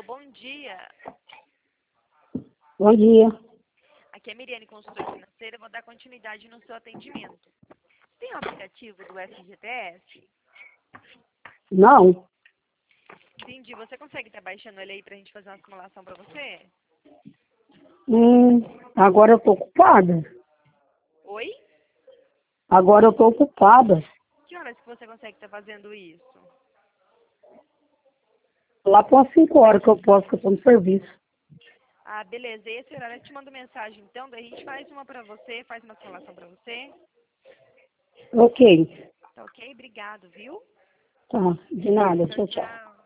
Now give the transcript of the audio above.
Alô, bom dia. Bom dia. Aqui é a Miriane, consultora financeira. Eu vou dar continuidade no seu atendimento. Tem o aplicativo do FGTS? Não. Entendi. Você consegue estar baixando ele aí pra gente fazer uma simulação pra você? Agora eu tô ocupada. Oi? Agora eu tô ocupada. Que horas que você consegue estar fazendo isso? Lá para as 5 horas que eu posso, que eu tô no serviço. Ah, beleza. Esse horário eu te mando mensagem, então, daí a gente faz uma pra você, faz uma simulação pra você. Ok. Tá ok? Obrigado, viu? Tá. De nada. Tchau, Tchau, tchau. tchau.